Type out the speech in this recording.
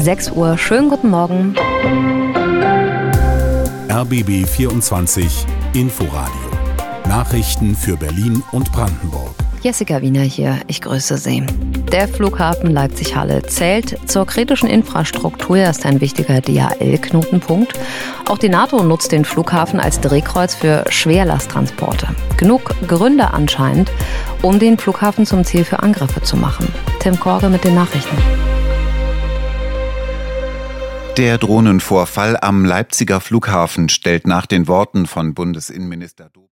6 Uhr. Schönen guten Morgen. RBB 24 Inforadio. Nachrichten für Berlin und Brandenburg. Jessica Wiener hier, ich grüße Sie. Der Flughafen Leipzig-Halle zählt zur kritischen Infrastruktur, ist ein wichtiger DHL-Knotenpunkt. Auch die NATO nutzt den Flughafen als Drehkreuz für Schwerlasttransporte. Genug Gründe anscheinend, um den Flughafen zum Ziel für Angriffe zu machen. Tim Korge mit den Nachrichten. Der Drohnenvorfall am Leipziger Flughafen stellt nach den Worten von Bundesinnenminister